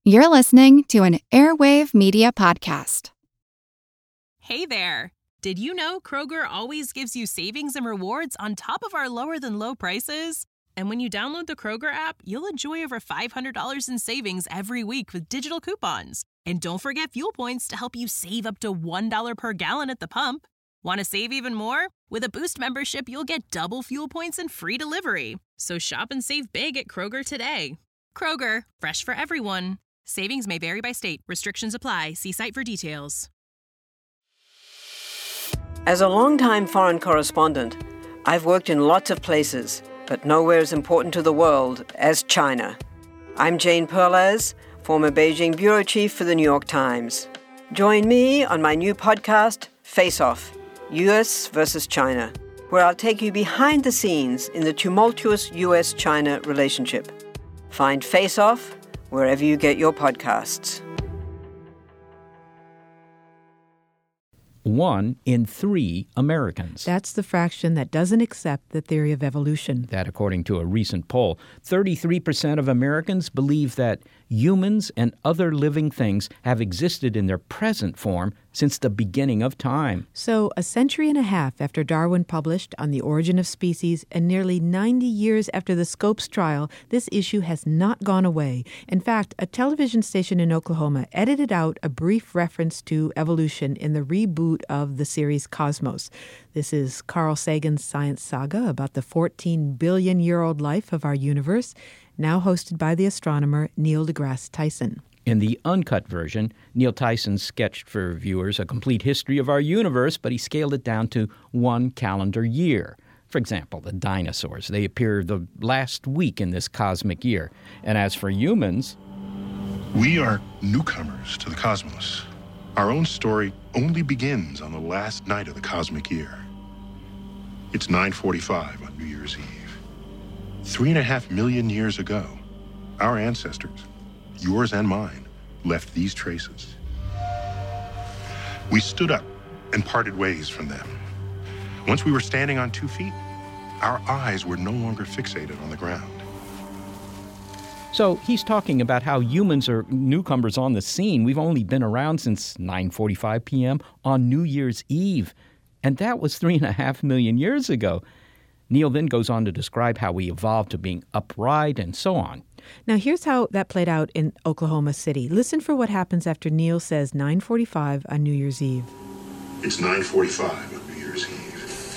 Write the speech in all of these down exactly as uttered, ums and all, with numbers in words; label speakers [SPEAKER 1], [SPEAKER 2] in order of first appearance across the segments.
[SPEAKER 1] You're listening to an Airwave Media Podcast.
[SPEAKER 2] Hey there! Did you know Kroger always gives you savings and rewards on top of our lower-than-low prices? And when you download the Kroger app, you'll enjoy over five hundred dollars in savings every week with digital coupons. And don't forget fuel points to help you save up to one dollar per gallon at the pump. Want to save even more? With a Boost membership, you'll get double fuel points and free delivery. So shop and save big at Kroger today. Kroger, fresh for everyone. Savings may vary by state. Restrictions apply. See site for details.
[SPEAKER 3] As a longtime foreign correspondent, I've worked in lots of places, but nowhere as important to the world as China. I'm Jane Perlez, former Beijing bureau chief for the New York Times. Join me on my new podcast, Face Off, U S versus China, where I'll take you behind the scenes in the tumultuous U S China relationship. Find Face Off wherever you get your podcasts.
[SPEAKER 4] One in three Americans.
[SPEAKER 5] That's the fraction that doesn't accept the theory of evolution.
[SPEAKER 4] That, according to a recent poll, thirty-three percent of Americans believe that humans and other living things have existed in their present form since the beginning of time.
[SPEAKER 5] So, a century and a half after Darwin published On the Origin of Species and nearly ninety years after the Scopes trial, this issue has not gone away. In fact, a television station in Oklahoma edited out a brief reference to evolution in the reboot of the series Cosmos. This is Carl Sagan's science saga about the fourteen billion year old life of our universe, now hosted by the astronomer Neil deGrasse Tyson.
[SPEAKER 4] In the uncut version, Neil Tyson sketched for viewers a complete history of our universe, but he scaled it down to one calendar year. For example, the dinosaurs. They appear the last week in this cosmic year. And as for humans...
[SPEAKER 6] We are newcomers to the cosmos. Our own story only begins on the last night of the cosmic year. It's nine forty-five on New Year's Eve. Three and a half million years ago, our ancestors, yours and mine, left these traces. We stood up and parted ways from them. Once we were standing on two feet, our eyes were no longer fixated on the ground.
[SPEAKER 4] So he's talking about how humans are newcomers on the scene. We've only been around since nine forty-five p.m. on New Year's Eve. And that was three and a half million years ago. Neil then goes on to describe how we evolved to being upright and so on.
[SPEAKER 5] Now, here's how that played out in Oklahoma City. Listen for what happens after Neil says nine forty-five on New Year's Eve.
[SPEAKER 6] It's nine forty-five on New Year's Eve.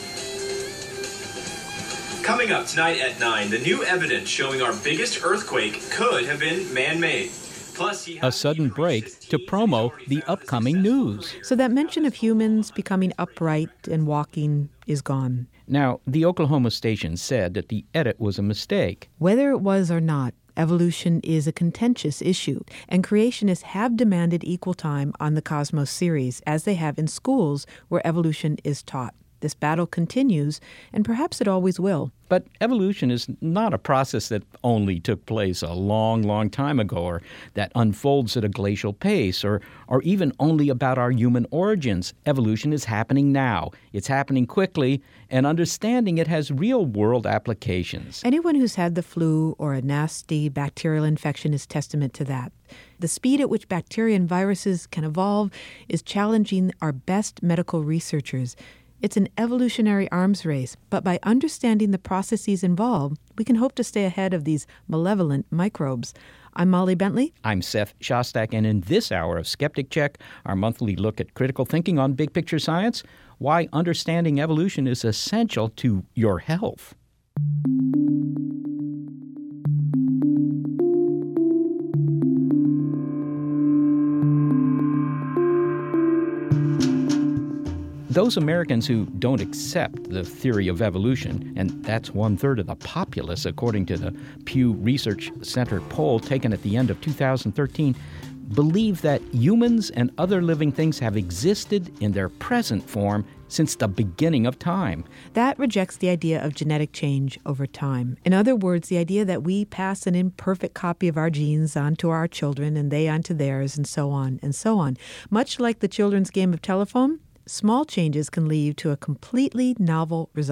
[SPEAKER 7] Coming up tonight at nine, the new evidence showing our biggest earthquake could have been man-made. Plus, he
[SPEAKER 4] a sudden break to promo the upcoming news.
[SPEAKER 5] So that mention of humans becoming upright and walking is gone.
[SPEAKER 4] Now, the Oklahoma station said that the edit was a mistake.
[SPEAKER 5] Whether it was or not, evolution is a contentious issue, and creationists have demanded equal time on the Cosmos series, as they have in schools where evolution is taught. This battle continues, and perhaps it always will.
[SPEAKER 4] But evolution is not a process that only took place a long, long time ago, or that unfolds at a glacial pace, or, or even only about our human origins. Evolution is happening now. It's happening quickly, and understanding it has real-world applications.
[SPEAKER 5] Anyone who's had the flu or a nasty bacterial infection is testament to that. The speed at which bacteria and viruses can evolve is challenging our best medical researchers. It's an evolutionary arms race, but by understanding the processes involved, we can hope to stay ahead of these malevolent microbes. I'm Molly Bentley.
[SPEAKER 4] I'm Seth Shostak, and in this hour of Skeptic Check, our monthly look at critical thinking on big picture science, why understanding evolution is essential to your health. Those Americans who don't accept the theory of evolution, and that's one-third of the populace, according to the Pew Research Center poll taken at the end of two thousand thirteen, believe that humans and other living things have existed in their present form since the beginning of time.
[SPEAKER 5] That rejects the idea of genetic change over time. In other words, the idea that we pass an imperfect copy of our genes onto our children and they onto theirs, and so on and so on. Much like the children's game of telephone, small changes can lead to a completely novel result.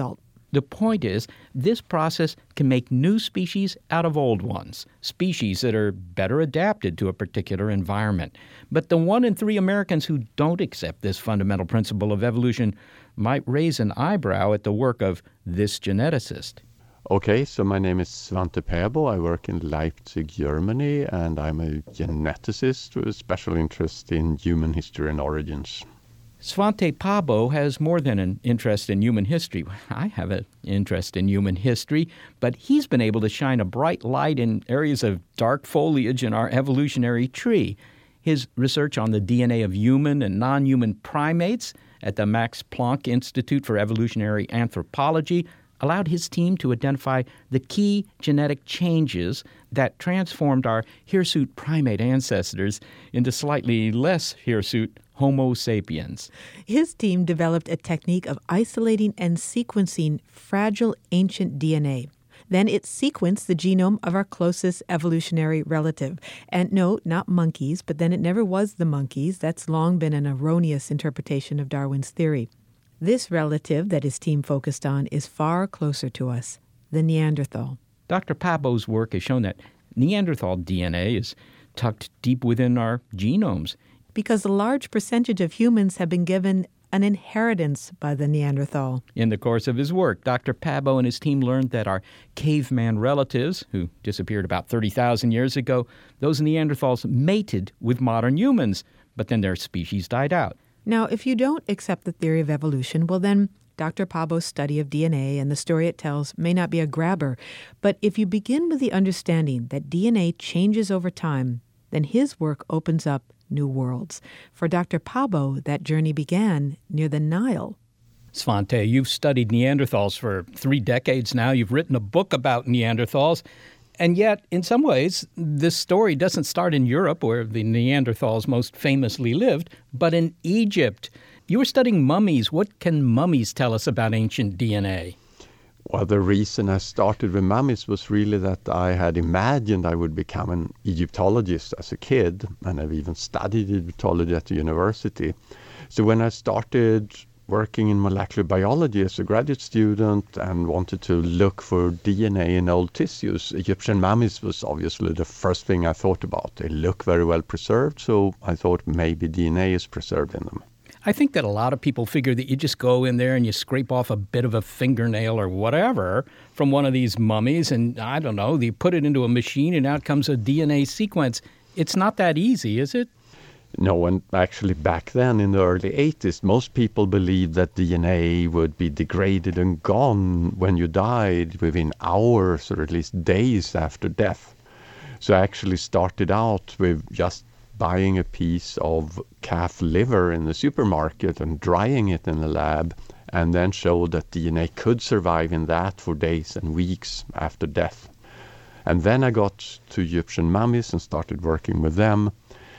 [SPEAKER 4] The point is, this process can make new species out of old ones, species that are better adapted to a particular environment. But the one in three Americans who don't accept this fundamental principle of evolution might raise an eyebrow at the work of this geneticist.
[SPEAKER 8] Okay, so my name is Svante Pääbo. I work in Leipzig, Germany, and I'm a geneticist with a special interest in human history and origins.
[SPEAKER 4] Svante Pääbo has more than an interest in human history. I have an interest in human history, but he's been able to shine a bright light in areas of dark foliage in our evolutionary tree. His research on the D N A of human and non-human primates at the Max Planck Institute for Evolutionary Anthropology allowed his team to identify the key genetic changes that transformed our hirsute primate ancestors into slightly less hirsute Homo sapiens.
[SPEAKER 5] His team developed a technique of isolating and sequencing fragile ancient D N A. Then it sequenced the genome of our closest evolutionary relative. And no, not monkeys, but then it never was the monkeys. That's long been an erroneous interpretation of Darwin's theory. This relative that his team focused on is far closer to us, the Neanderthal.
[SPEAKER 4] Doctor Pääbo's work has shown that Neanderthal D N A is tucked deep within our genomes.
[SPEAKER 5] Because a large percentage of humans have been given an inheritance by the Neanderthal.
[SPEAKER 4] In the course of his work, Doctor Pääbo and his team learned that our caveman relatives, who disappeared about thirty thousand years ago, those Neanderthals mated with modern humans, but then their species died out.
[SPEAKER 5] Now, if you don't accept the theory of evolution, well then, Doctor Pääbo's study of D N A and the story it tells may not be a grabber. But if you begin with the understanding that D N A changes over time, then his work opens up new worlds. For Doctor Pääbo, that journey began near the Nile.
[SPEAKER 4] Svante, you've studied Neanderthals for three decades now. You've written a book about Neanderthals. And yet, in some ways, this story doesn't start in Europe, where the Neanderthals most famously lived, but in Egypt. You were studying mummies. What can mummies tell us about ancient D N A?
[SPEAKER 8] Well, the reason I started with mummies was really that I had imagined I would become an Egyptologist as a kid, and I've even studied Egyptology at the university. So when I started working in molecular biology as a graduate student and wanted to look for D N A in old tissues, Egyptian mummies was obviously the first thing I thought about. They look very well preserved, so I thought maybe D N A is preserved in them.
[SPEAKER 4] I think that a lot of people figure that you just go in there and you scrape off a bit of a fingernail or whatever from one of these mummies and, I don't know, you put it into a machine and out comes a D N A sequence. It's not that easy, is it?
[SPEAKER 8] No, and actually back then in the early eighties, most people believed that D N A would be degraded and gone when you died within hours or at least days after death. So I actually started out with just buying a piece of calf liver in the supermarket and drying it in the lab, and then showed that D N A could survive in that for days and weeks after death. And then I got to Egyptian mummies and started working with them.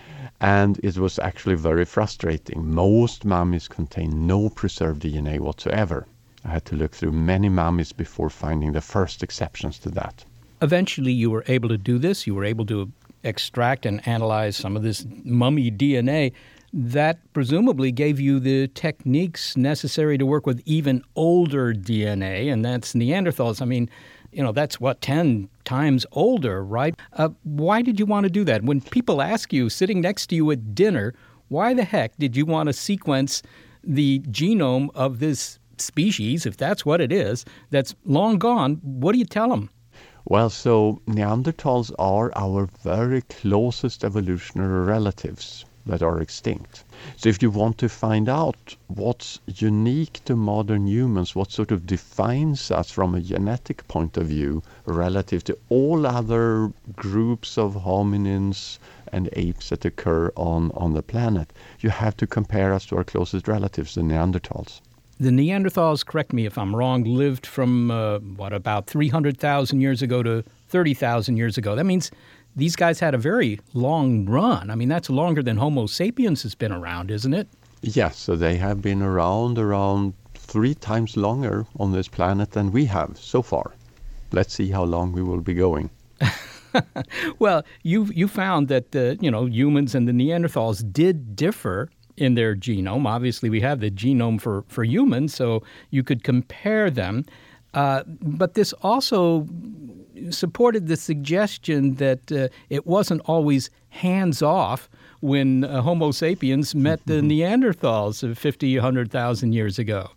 [SPEAKER 8] And it was actually very frustrating. Most mummies contain no preserved D N A whatsoever. I had to look through many mummies before finding the first exceptions to that.
[SPEAKER 4] Eventually you were able to do this. You were able to extract and analyze some of this mummy D N A. That presumably gave you the techniques necessary to work with even older D N A, and that's Neanderthals. I mean, you know, that's what, ten times older, right? Uh, why did you want to do that? When people ask you, sitting next to you at dinner, why the heck did you want to sequence the genome of this species, if that's what it is, that's long gone? What do you tell them?
[SPEAKER 8] Well, so Neanderthals are our very closest evolutionary relatives that are extinct. So if you want to find out what's unique to modern humans, what sort of defines us from a genetic point of view relative to all other groups of hominins and apes that occur on, on the planet, you have to compare us to our closest relatives, the Neanderthals.
[SPEAKER 4] The Neanderthals, correct me if I'm wrong, lived from, uh, what, about three hundred thousand years ago to thirty thousand years ago. That means these guys had a very long run. I mean, that's longer than Homo sapiens has been around, isn't it?
[SPEAKER 8] Yes, so they have been around around three times longer on this planet than we have so far. Let's see how long we will be going.
[SPEAKER 4] Well, you you found that, uh, you know, humans and the Neanderthals did differ in their genome. Obviously, we have the genome for, for humans, so you could compare them. Uh, but this also supported the suggestion that uh, it wasn't always hands-off when uh, Homo sapiens met the Neanderthals of fifty, one hundred thousand years ago.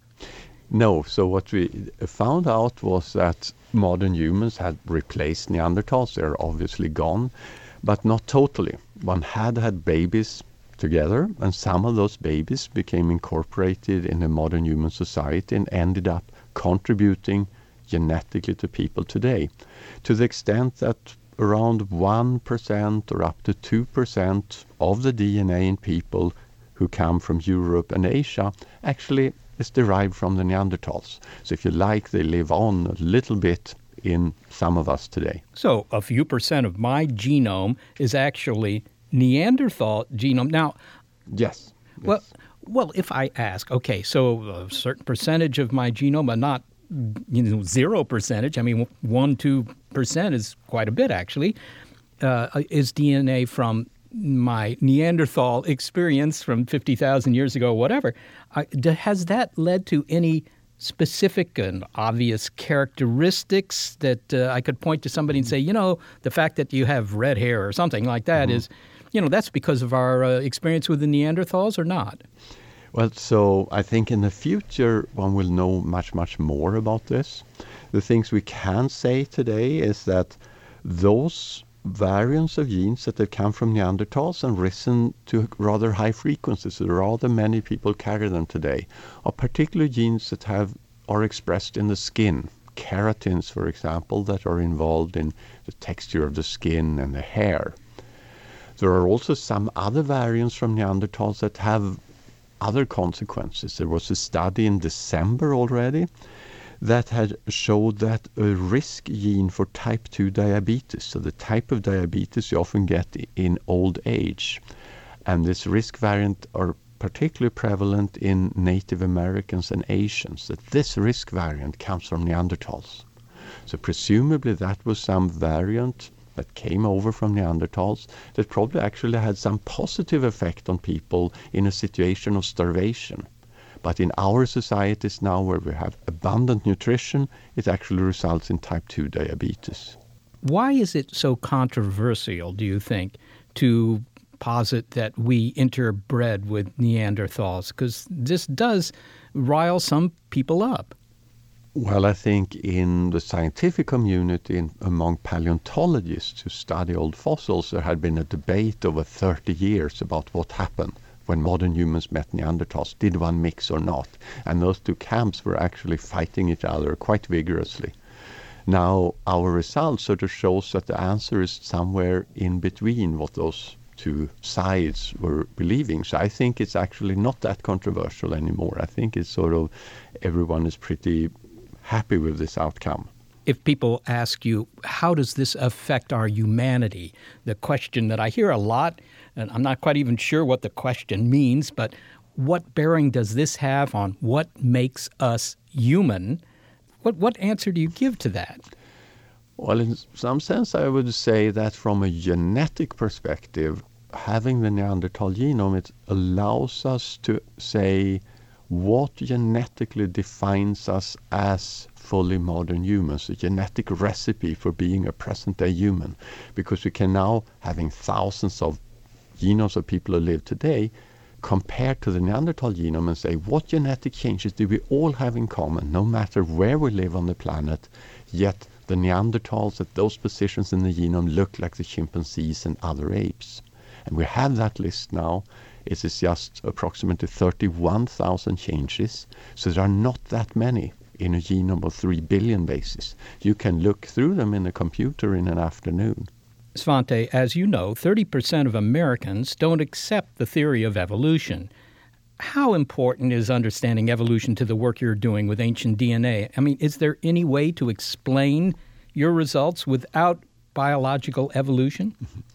[SPEAKER 8] No, so what we found out was that modern humans had replaced Neanderthals. They're obviously gone, but not totally. One had had babies together, and some of those babies became incorporated in the modern human society and ended up contributing genetically to people today, to the extent that around one percent or up to two percent of the D N A in people who come from Europe and Asia actually is derived from the Neanderthals. So if you like, they live on a little bit in some of us today.
[SPEAKER 4] So a few percent of my genome is actually Neanderthal genome. Now,
[SPEAKER 8] yes.
[SPEAKER 4] Well,
[SPEAKER 8] yes.
[SPEAKER 4] well, if I ask, okay, so a certain percentage of my genome, but not you know zero percentage. I mean, one two percent is quite a bit actually. Uh, is D N A from my Neanderthal experience from fifty thousand years ago, whatever. Uh, has that led to any specific and obvious characteristics that uh, I could point to somebody and say, you know, the fact that you have red hair or something like that mm-hmm. is, you know, that's because of our uh, experience with the Neanderthals or not?
[SPEAKER 8] Well, so I think in the future one will know much, much more about this. The things we can say today is that those variants of genes that have come from Neanderthals and risen to rather high frequencies, so rather many people carry them today, are particular genes that have are expressed in the skin. Keratins, for example, that are involved in the texture of the skin and the hair. There are also some other variants from Neanderthals that have other consequences. There was a study in December already that had showed that a risk gene for type two diabetes, so the type of diabetes you often get in old age, and this risk variant are particularly prevalent in Native Americans and Asians, that this risk variant comes from Neanderthals. So presumably that was some variant that came over from Neanderthals that probably actually had some positive effect on people in a situation of starvation. But in our societies now, where we have abundant nutrition, it actually results in type two diabetes.
[SPEAKER 4] Why is it so controversial, do you think, to posit that we interbred with Neanderthals? Because this does rile some people up.
[SPEAKER 8] Well, I think in the scientific community, in, among paleontologists who study old fossils, there had been a debate over thirty years about what happened when modern humans met Neanderthals. Did one mix or not? And those two camps were actually fighting each other quite vigorously. Now, our results sort of shows that the answer is somewhere in between what those two sides were believing. So I think it's actually not that controversial anymore. I think it's sort of everyone is pretty happy with this outcome.
[SPEAKER 4] If people ask you, how does this affect our humanity? The question that I hear a lot, and I'm not quite even sure what the question means, but what bearing does this have on what makes us human? What what answer do you give to that?
[SPEAKER 8] Well, in some sense, I would say that from a genetic perspective, having the Neanderthal genome, it allows us to say what genetically defines us as fully modern humans, a genetic recipe for being a present-day human. Because we can now, having thousands of genomes of people who live today, compare to the Neanderthal genome and say, what genetic changes do we all have in common, no matter where we live on the planet, yet the Neanderthals at those positions in the genome look like the chimpanzees and other apes. And we have that list now. It is just approximately thirty-one thousand changes, so there are not that many in a genome of three billion bases. You can look through them in a computer in an afternoon.
[SPEAKER 4] Svante, as you know, thirty percent of Americans don't accept the theory of evolution. How important is understanding evolution to the work you're doing with ancient D N A? I mean, is there any way to explain your results without biological evolution?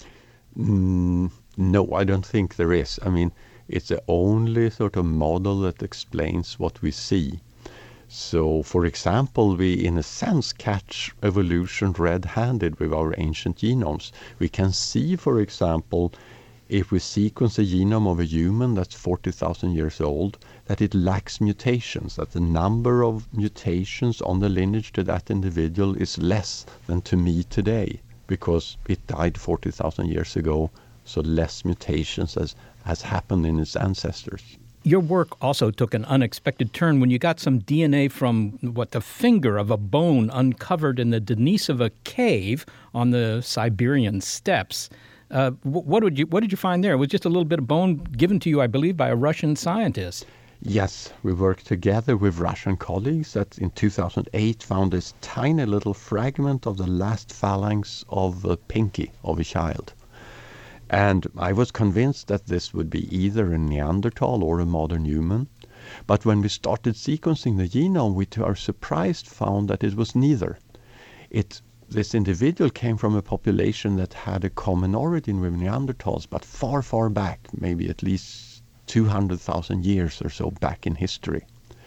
[SPEAKER 8] Mm, no, I don't think there is. I mean, it's the only sort of model that explains what we see. So, for example, we in a sense catch evolution red-handed with our ancient genomes. We can see, for example, if we sequence the genome of a human that's forty thousand years old, that it lacks mutations, that the number of mutations on the lineage to that individual is less than to me today, because it died forty thousand years ago, so less mutations has, has happened in its ancestors.
[SPEAKER 4] Your work also took an unexpected turn when you got some D N A from, what, the finger of a bone uncovered in the Denisova cave on the Siberian steppes. Uh, what, did you, what did you find there? It was just a little bit of bone given to you, I believe, by a Russian scientist.
[SPEAKER 8] Yes, we worked together with Russian colleagues that in two thousand eight found this tiny little fragment of the last phalanx of a pinky of a child. And I was convinced that this would be either a Neanderthal or a modern human. But when we started sequencing the genome, we to our surprise found that it was neither. It, this individual came from a population that had a common origin with Neanderthals, but far, far back, maybe at least two hundred thousand years or so back in history.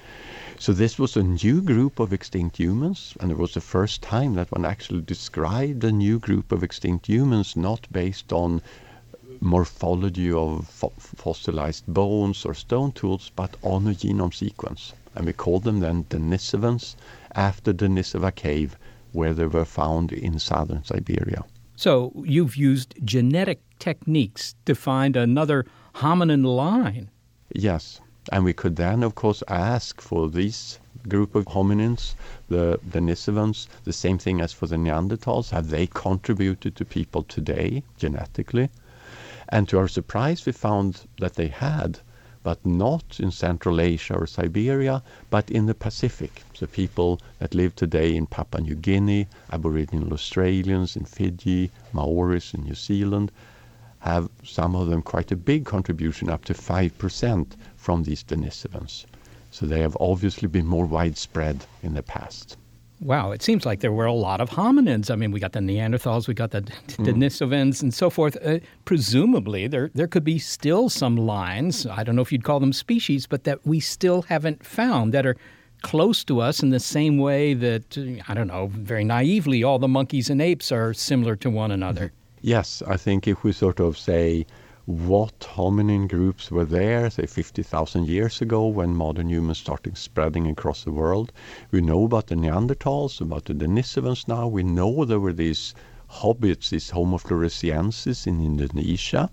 [SPEAKER 8] So this was a new group of extinct humans, and it was the first time that one actually described a new group of extinct humans not based on morphology of fo- fossilized bones or stone tools, but on a genome sequence. And we called them then Denisovans, after Denisova cave, where they were found in southern Siberia.
[SPEAKER 4] So you've used genetic techniques to find another hominin line.
[SPEAKER 8] Yes, and we could then, of course, ask for this group of hominins, the Denisovans, the same thing as for the Neanderthals. Have they contributed to people today, genetically? And to our surprise, we found that they had, but not in Central Asia or Siberia, but in the Pacific. So people that live today in Papua New Guinea, Aboriginal Australians in Fiji, Maoris in New Zealand, have some of them quite a big contribution, up to five percent from these Denisovans. So they have obviously been more widespread in the past.
[SPEAKER 4] Wow, it seems like there were a lot of hominins. I mean, we got the Neanderthals, we got the mm. Denisovans and so forth. Uh, presumably, there there could be still some lines, I don't know if you'd call them species, but that we still haven't found, that are close to us in the same way that, I don't know, very naively, all the monkeys and apes are similar to one another.
[SPEAKER 8] Mm-hmm. Yes, I think if we sort of say what hominin groups were there, say fifty thousand years ago when modern humans started spreading across the world. We know about the Neanderthals, about the Denisovans now. We know there were these hobbits, these Homo floresiensis in Indonesia.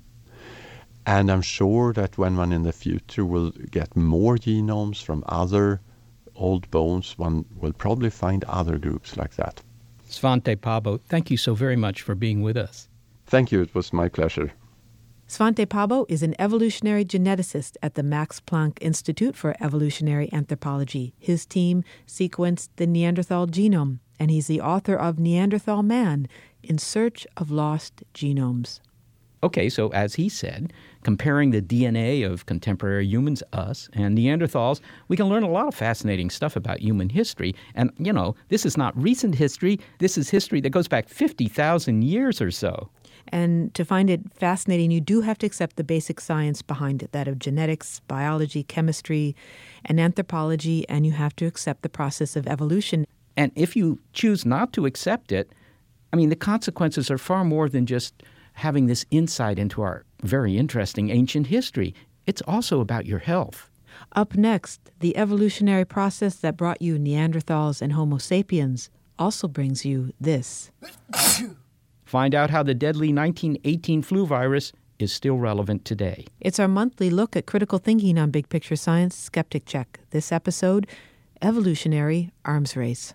[SPEAKER 8] And I'm sure that when one in the future will get more genomes from other old bones, one will probably find other groups like that.
[SPEAKER 4] Svante Pääbo, thank you so very much for being with us.
[SPEAKER 8] Thank you. It was my pleasure.
[SPEAKER 5] Svante Pääbo is an evolutionary geneticist at the Max Planck Institute for Evolutionary Anthropology. His team sequenced the Neanderthal genome, and he's the author of Neanderthal Man, In Search of Lost Genomes.
[SPEAKER 4] Okay, so as he said, comparing the D N A of contemporary humans, us, and Neanderthals, we can learn a lot of fascinating stuff about human history. And, you know, this is not recent history. This is history that goes back fifty thousand years or so.
[SPEAKER 5] And to find it fascinating, you do have to accept the basic science behind it, that of genetics, biology, chemistry, and anthropology, and you have to accept the process of evolution.
[SPEAKER 4] And if you choose not to accept it, I mean, the consequences are far more than just having this insight into our very interesting ancient history. It's also about your health.
[SPEAKER 5] Up next, the evolutionary process that brought you Neanderthals and Homo sapiens also brings you this.
[SPEAKER 4] Find out how the deadly nineteen eighteen flu virus is still relevant today.
[SPEAKER 5] It's our monthly look at critical thinking on Big Picture Science Skeptic Check. This episode, Evolutionary Arms Race.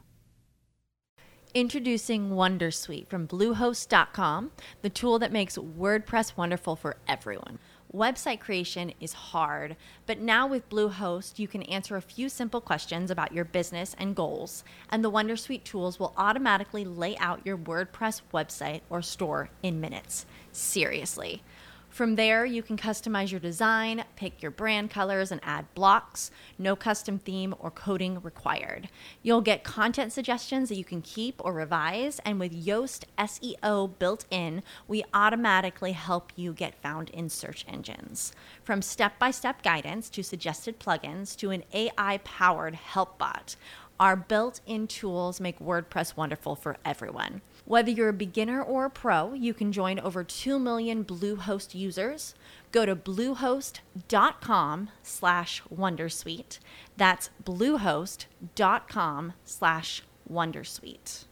[SPEAKER 9] Introducing Wondersuite from Bluehost dot com, the tool that makes WordPress wonderful for everyone. Website creation is hard, but now with Bluehost, you can answer a few simple questions about your business and goals, and the Wondersuite tools will automatically lay out your WordPress website or store in minutes. Seriously. From there, you can customize your design, pick your brand colors, and add blocks. No custom theme or coding required. You'll get content suggestions that you can keep or revise, and with Yoast S E O built in, we automatically help you get found in search engines. From step-by-step guidance to suggested plugins to an A I-powered help bot, our built-in tools make WordPress wonderful for everyone. Whether you're a beginner or a pro, you can join over two million Bluehost users. Go to bluehost.com slash wondersuite. That's bluehost.com slash wondersuite.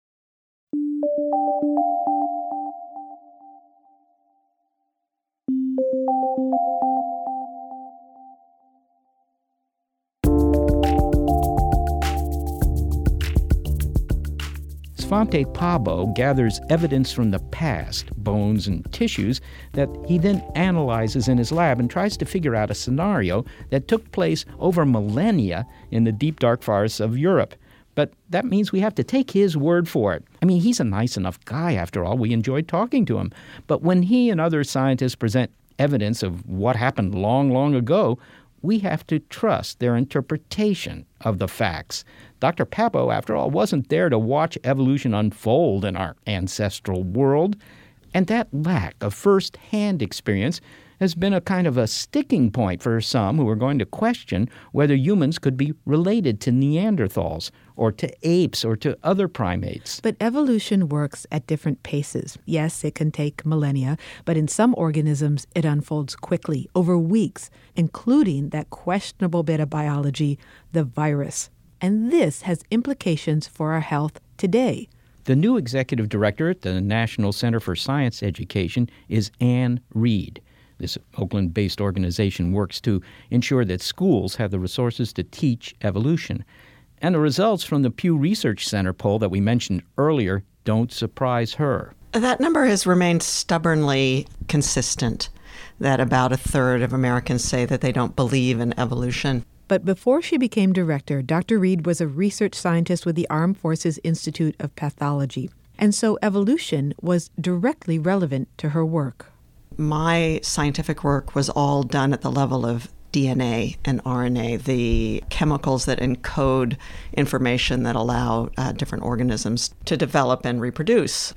[SPEAKER 4] Svante Pabo gathers evidence from the past, bones and tissues, that he then analyzes in his lab and tries to figure out a scenario that took place over millennia in the deep, dark forests of Europe. But that means we have to take his word for it. I mean, he's a nice enough guy, after all. We enjoyed talking to him. But when he and other scientists present evidence of what happened long, long ago, we have to trust their interpretation of the facts. Doctor Pabo, after all, wasn't there to watch evolution unfold in our ancestral world. And that lack of first-hand experience has been a kind of a sticking point for some who are going to question whether humans could be related to Neanderthals or to apes or to other primates.
[SPEAKER 5] But evolution works at different paces. Yes, it can take millennia, but in some organisms it unfolds quickly, over weeks, including that questionable bit of biology, the virus. And this has implications for our health today.
[SPEAKER 4] The new executive director at the National Center for Science Education is Anne Reed. This Oakland-based organization works to ensure that schools have the resources to teach evolution. And the results from the Pew Research Center poll that we mentioned earlier don't surprise her.
[SPEAKER 10] That number has remained stubbornly consistent, that about a third of Americans say that they don't believe in evolution.
[SPEAKER 5] But before she became director, Doctor Reed was a research scientist with the Armed Forces Institute of Pathology. And so evolution was directly relevant to her work.
[SPEAKER 10] My scientific work was all done at the level of D N A and R N A, the chemicals that encode information that allow uh, different organisms to develop and reproduce.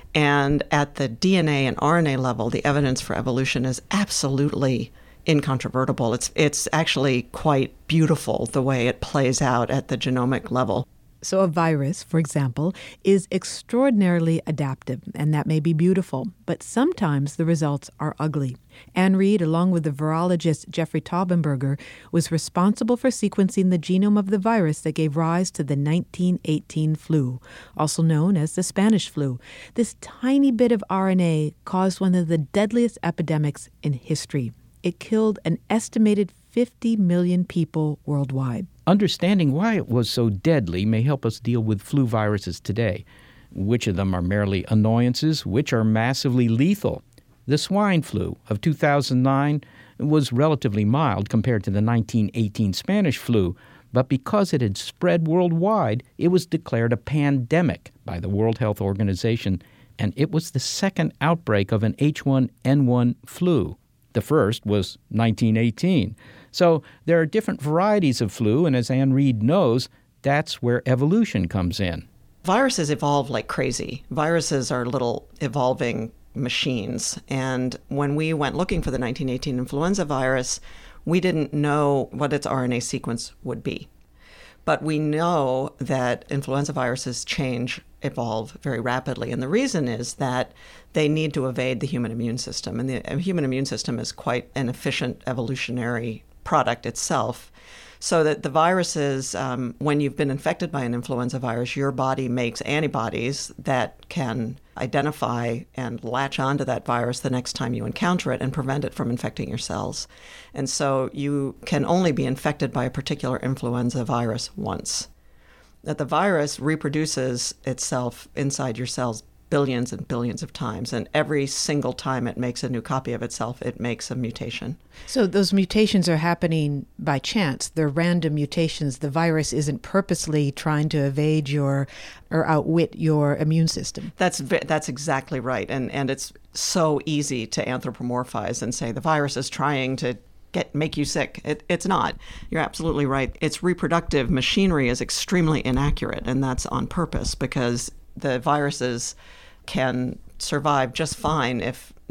[SPEAKER 10] And at the D N A and R N A level, the evidence for evolution is absolutely incontrovertible. It's it's actually quite beautiful the way it plays out at the genomic level.
[SPEAKER 5] So a virus, for example, is extraordinarily adaptive, and that may be beautiful, but sometimes the results are ugly. Anne Reed, along with the virologist Jeffrey Taubenberger, was responsible for sequencing the genome of the virus that gave rise to the nineteen eighteen flu, also known as the Spanish flu. This tiny bit of R N A caused one of the deadliest epidemics in history. It killed an estimated fifty million people worldwide.
[SPEAKER 4] Understanding why it was so deadly may help us deal with flu viruses today. Which of them are merely annoyances, which are massively lethal? The swine flu of two thousand nine was relatively mild compared to the nineteen eighteen Spanish flu, but because it had spread worldwide, it was declared a pandemic by the World Health Organization, and it was the second outbreak of an H one N one flu. The first was nineteen eighteen. So there are different varieties of flu, and as Anne Reed knows, that's where evolution comes in.
[SPEAKER 10] Viruses evolve like crazy. Viruses are little evolving machines. And when we went looking for the nineteen eighteen influenza virus, we didn't know what its R N A sequence would be. But we know that influenza viruses change, evolve very rapidly. And the reason is that they need to evade the human immune system. And the human immune system is quite an efficient evolutionary product itself. So that the viruses, um, when you've been infected by an influenza virus, your body makes antibodies that can identify and latch onto that virus the next time you encounter it and prevent it from infecting your cells. And so you can only be infected by a particular influenza virus once. That the virus reproduces itself inside your cells billions and billions of times, and every single time it makes a new copy of itself, it makes a mutation.
[SPEAKER 5] So those mutations are happening by chance. They're random mutations. The virus isn't purposely trying to evade your or outwit your immune system.
[SPEAKER 10] That's that's exactly right. And and it's so easy to anthropomorphize and say the virus is trying to get make you sick. It, it's not. You're absolutely right. Its reproductive machinery is extremely inaccurate, and that's on purpose because the viruses can survive just fine if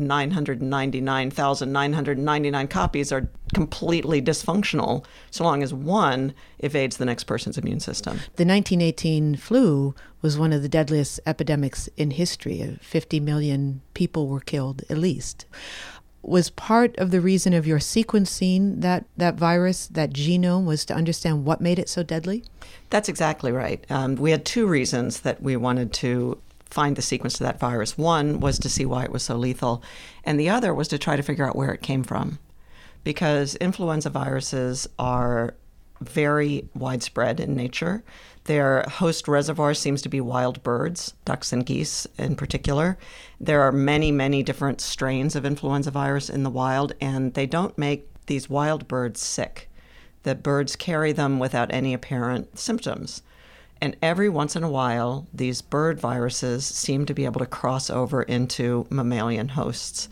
[SPEAKER 10] nine hundred ninety-nine thousand nine hundred ninety-nine copies are completely dysfunctional, so long as one evades the next person's immune system.
[SPEAKER 5] The nineteen eighteen flu was one of the deadliest epidemics in history. fifty million people were killed, at least. Was part of the reason of your sequencing that, that virus, that genome, was to understand what made it so deadly?
[SPEAKER 10] That's exactly right. Um, we had two reasons that we wanted to find the sequence to that virus. One was to see why it was so lethal, and the other was to try to figure out where it came from. Because influenza viruses are very widespread in nature. Their host reservoir seems to be wild birds, ducks and geese in particular. There are many, many different strains of influenza virus in the wild, and they don't make these wild birds sick. The birds carry them without any apparent symptoms. And every once in a while, these bird viruses seem to be able to cross over into mammalian hosts.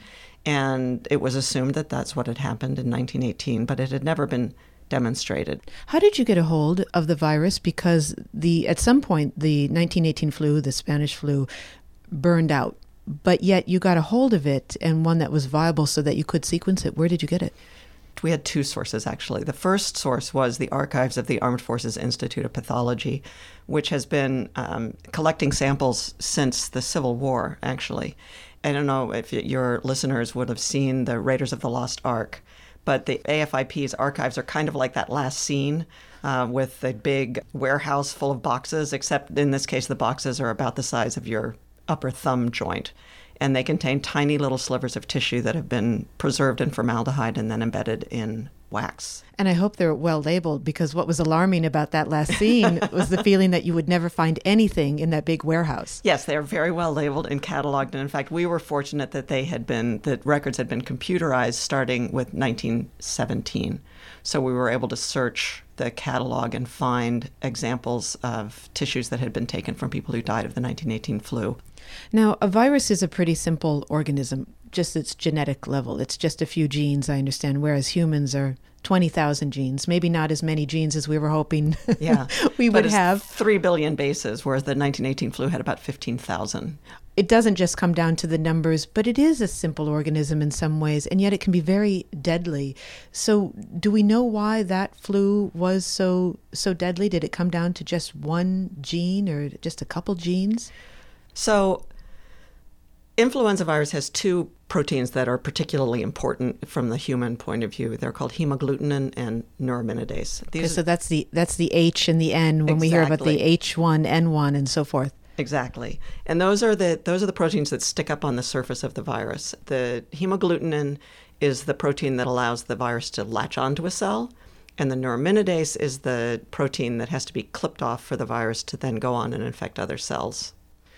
[SPEAKER 10] And it was assumed that that's what had happened in nineteen eighteen, but it had never been demonstrated.
[SPEAKER 5] How did you get a hold of the virus? Because the at some point, the nineteen eighteen flu, the Spanish flu, burned out. But yet you got a hold of it, and one that was viable so that you could sequence it. Where did you get it?
[SPEAKER 10] We had two sources, actually. The first source was the archives of the Armed Forces Institute of Pathology, which has been um, collecting samples since the Civil War, actually. I don't know if your listeners would have seen the Raiders of the Lost Ark, but the A F I P's archives are kind of like that last scene uh, with a big warehouse full of boxes, except in this case, the boxes are about the size of your upper thumb joint. And they contain tiny little slivers of tissue that have been preserved in formaldehyde and then embedded in wax.
[SPEAKER 5] And I hope they're well labeled, because what was alarming about that last scene was the feeling that you would never find anything in that big warehouse.
[SPEAKER 10] Yes, they are very well labeled and cataloged. And in fact, we were fortunate that they had been, that records had been computerized starting with nineteen seventeen. So we were able to search the catalog and find examples of tissues that had been taken from people who died of the nineteen eighteen flu.
[SPEAKER 5] Now, a virus is a pretty simple organism, just its genetic level. It's just a few genes, I understand, whereas humans are twenty thousand genes, maybe not as many genes as we were hoping
[SPEAKER 10] yeah.
[SPEAKER 5] we
[SPEAKER 10] but
[SPEAKER 5] would have.
[SPEAKER 10] three billion bases, whereas the nineteen eighteen flu had about fifteen thousand.
[SPEAKER 5] It doesn't just come down to the numbers, but it is a simple organism in some ways, and yet it can be very deadly. So do we know why that flu was so so deadly? Did it come down to just one gene or just a couple genes?
[SPEAKER 10] So influenza virus has two proteins that are particularly important from the human point of view. They're called hemagglutinin and neuraminidase.
[SPEAKER 5] These okay, so that's the that's the H and the N when exactly. we hear about the H one N one and so forth.
[SPEAKER 10] Exactly. And those are the those are the proteins that stick up on the surface of the virus. The hemagglutinin is the protein that allows the virus to latch onto a cell, and the neuraminidase is the protein that has to be clipped off for the virus to then go on and infect other cells.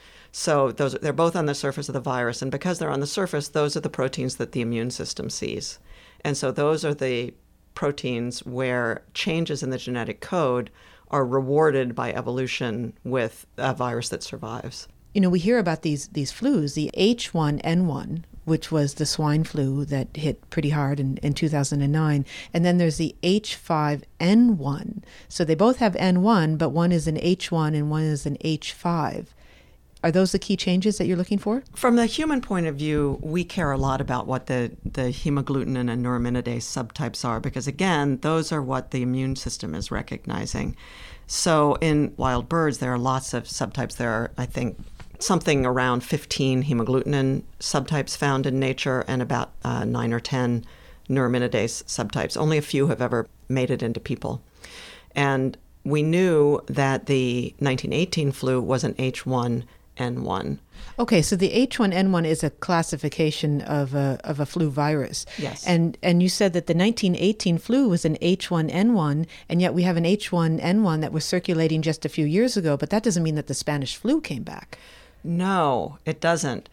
[SPEAKER 10] So those they're both on the surface of the virus, and because they're on the surface, those are the proteins that the immune system sees. And so those are the proteins where changes in the genetic code are rewarded by evolution with a virus that survives.
[SPEAKER 5] You know, we hear about these these flus, the H one N one, which was the swine flu that hit pretty hard in, in two thousand nine. And then there's the H five N one. So they both have N one, but one is an H one and one is an H five. Are those the key changes that you're looking for?
[SPEAKER 10] From the human point of view, we care a lot about what the, the hemagglutinin and neuraminidase subtypes are, because, again, those are what the immune system is recognizing. So in wild birds, there are lots of subtypes. There are, I think, something around fifteen hemagglutinin subtypes found in nature and about uh, nine or ten neuraminidase subtypes. Only a few have ever made it into people. And we knew that the nineteen eighteen flu was an H one N one.
[SPEAKER 5] Okay, so the H one N one is a classification of a of a flu virus.
[SPEAKER 10] Yes.
[SPEAKER 5] And and you said that the nineteen eighteen flu was an H one N one, and yet we have an H one N one that was circulating just a few years ago, but that doesn't mean that the Spanish flu came back.
[SPEAKER 10] No, it doesn't.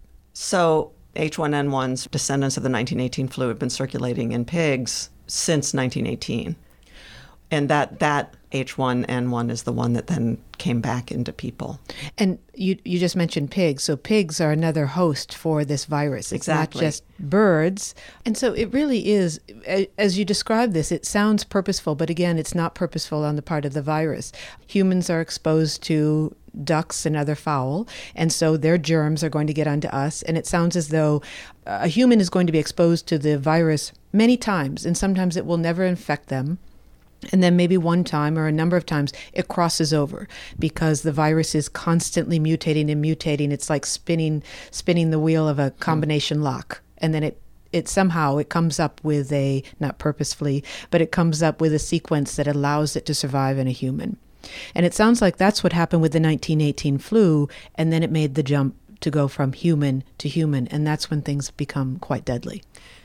[SPEAKER 10] So H one N one's descendants of the nineteen eighteen flu have been circulating in pigs since nineteen eighteen. And that, that H one N one is the one that then came back into people.
[SPEAKER 5] And you you just mentioned pigs. So pigs are another host for this virus. It's
[SPEAKER 10] exactly.
[SPEAKER 5] not just birds. And so it really is, as you describe this, it sounds purposeful, but again, it's not purposeful on the part of the virus. Humans are exposed to ducks and other fowl, and so their germs are going to get onto us. And it sounds as though a human is going to be exposed to the virus many times, and sometimes it will never infect them. And then maybe one time or a number of times it crosses over because the virus is constantly mutating and mutating. It's like spinning spinning the wheel of a combination lock. And then it, it somehow it comes up with a, not purposefully, but it comes up with a sequence that allows it to survive in a human. And it sounds like that's what happened with the nineteen eighteen flu, and then it made the jump to go from human to human, and that's when things become quite deadly.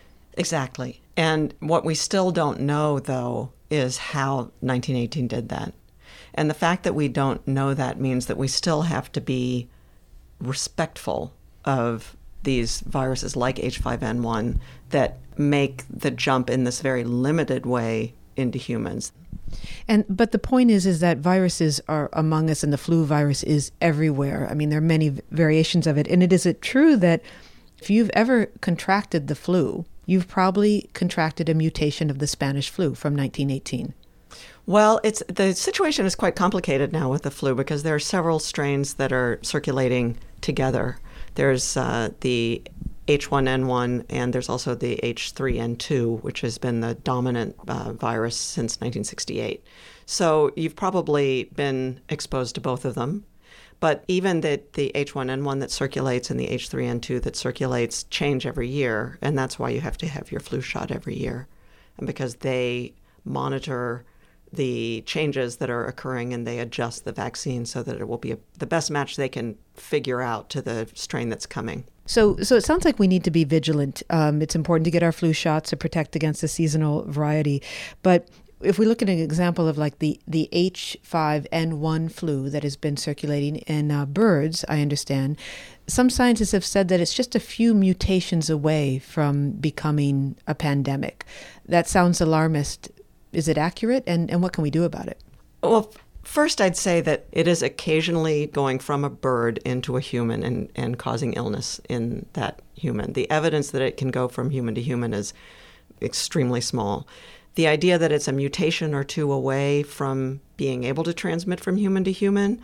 [SPEAKER 10] Exactly. And what we still don't know, though, is how nineteen eighteen did that. And the fact that we don't know that means that we still have to be respectful of these viruses like H five N one that make the jump in this very limited way into humans.
[SPEAKER 5] And but the point is, is that viruses are among us, and the flu virus is everywhere. I mean, there are many variations of it. And it is it true that if you've ever contracted the flu, you've probably contracted a mutation of the Spanish flu from nineteen eighteen.
[SPEAKER 10] Well, it's the situation is quite complicated now with the flu because there are several strains that are circulating together. There's uh, the H one N one, and there's also the H three N two, which has been the dominant uh, virus since nineteen sixty-eight. So you've probably been exposed to both of them. But even the, the H one N one that circulates and the H three N two that circulates change every year, and that's why you have to have your flu shot every year, and because they monitor the changes that are occurring and they adjust the vaccine so that it will be a, the best match they can figure out to the strain that's coming.
[SPEAKER 5] So so it sounds like we need to be vigilant. Um, it's important to get our flu shots to protect against the seasonal variety. But if we look at an example of like the, the H five N one flu that has been circulating in uh, birds, I understand, some scientists have said that it's just a few mutations away from becoming a pandemic. That sounds alarmist. Is it accurate? And, and what can we do about it?
[SPEAKER 10] Well, first I'd say that it is occasionally going from a bird into a human and, and causing illness in that human. The evidence that it can go from human to human is extremely small. The idea that it's a mutation or two away from being able to transmit from human to human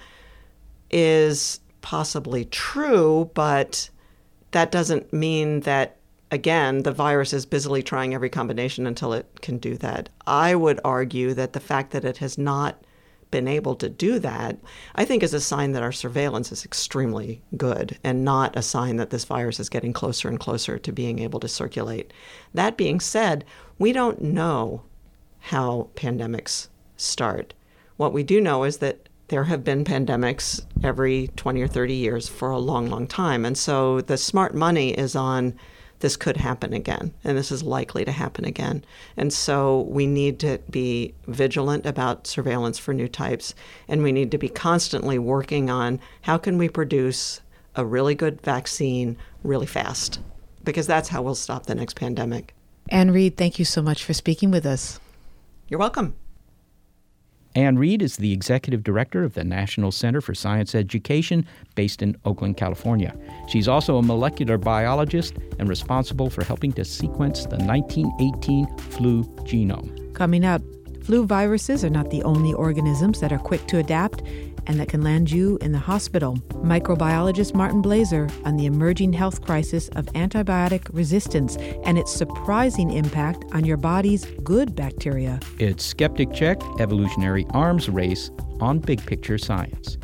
[SPEAKER 10] is possibly true, but that doesn't mean that, again, the virus is busily trying every combination until it can do that. I would argue that the fact that it has not been able to do that, I think is a sign that our surveillance is extremely good and not a sign that this virus is getting closer and closer to being able to circulate. That being said, we don't know how pandemics start. What we do know is that there have been pandemics every twenty or thirty years for a long, long time. And so the smart money is on this could happen again, and this is likely to happen again. And so we need to be vigilant about surveillance for new types, and we need to be constantly working on how can we produce a really good vaccine really fast, because that's how we'll stop the next pandemic.
[SPEAKER 5] Anne Reed, thank you so much for speaking with us.
[SPEAKER 10] You're welcome.
[SPEAKER 4] Anne Reed is the executive director of the National Center for Science Education based in Oakland, California. She's also a molecular biologist and responsible for helping to sequence the nineteen eighteen flu genome.
[SPEAKER 5] Coming up, flu viruses are not the only organisms that are quick to adapt and that can land you in the hospital. Microbiologist Martin Blaser on the emerging health crisis of antibiotic resistance and its surprising impact on your body's good bacteria.
[SPEAKER 4] It's Skeptic Check, Evolutionary Arms Race on Big Picture Science.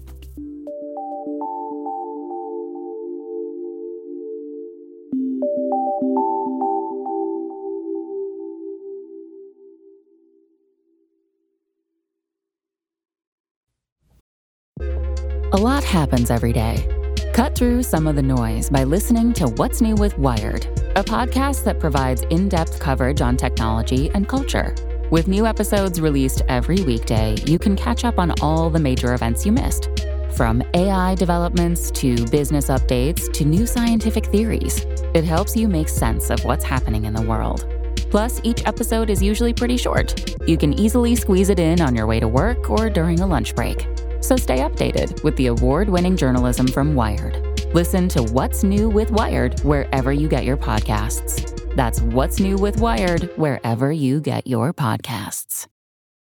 [SPEAKER 11] A lot happens every day. Cut through some of the noise by listening to What's New with Wired, a podcast that provides in-depth coverage on technology and culture. With new episodes released every weekday, you can catch up on all the major events you missed. From A I developments to business updates to new scientific theories, it helps you make sense of what's happening in the world. Plus, each episode is usually pretty short. You can easily squeeze it in on your way to work or during a lunch break. So stay updated with the award-winning journalism from Wired. Listen to What's New with Wired wherever you get your podcasts. That's What's New with Wired wherever you get your podcasts.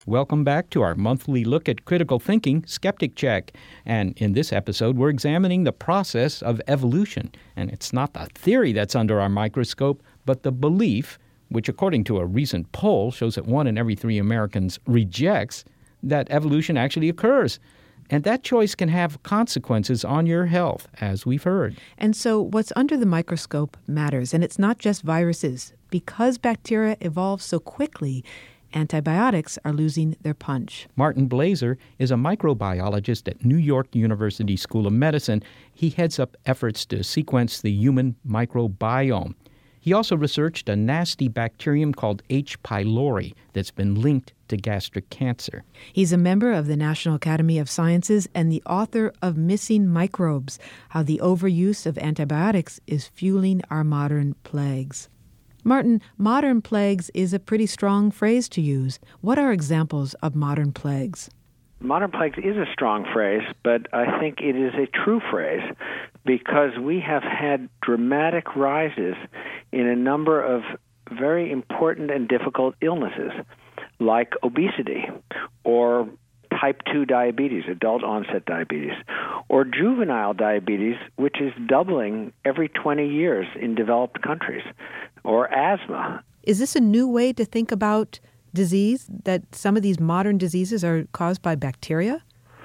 [SPEAKER 4] Welcome back to our monthly look at critical thinking, Skeptic Check. And in this episode, we're examining the process of evolution. And it's not the theory that's under our microscope, but the belief, which according to a recent poll shows that one in every three Americans rejects, that evolution actually occurs. And that choice can have consequences on your health, as we've heard.
[SPEAKER 5] And so what's under the microscope matters. And it's not just viruses. Because bacteria evolve so quickly, antibiotics are losing their punch.
[SPEAKER 4] Martin Blaser is a microbiologist at New York University School of Medicine. He heads up efforts to sequence the human microbiome. He also researched a nasty bacterium called H. pylori that's been linked to gastric cancer.
[SPEAKER 5] He's a member of the National Academy of Sciences and the author of Missing Microbes, How the Overuse of Antibiotics is Fueling Our Modern Plagues. Martin, modern plagues is a pretty strong phrase to use. What are examples of modern plagues?
[SPEAKER 12] Modern plagues is a strong phrase, but I think it is a true phrase because we have had dramatic rises in a number of very important and difficult illnesses, like obesity or type two diabetes, adult-onset diabetes, or juvenile diabetes, which is doubling every twenty years in developed countries, or asthma.
[SPEAKER 5] Is this a new way to think about disease, that some of these modern diseases are caused by bacteria?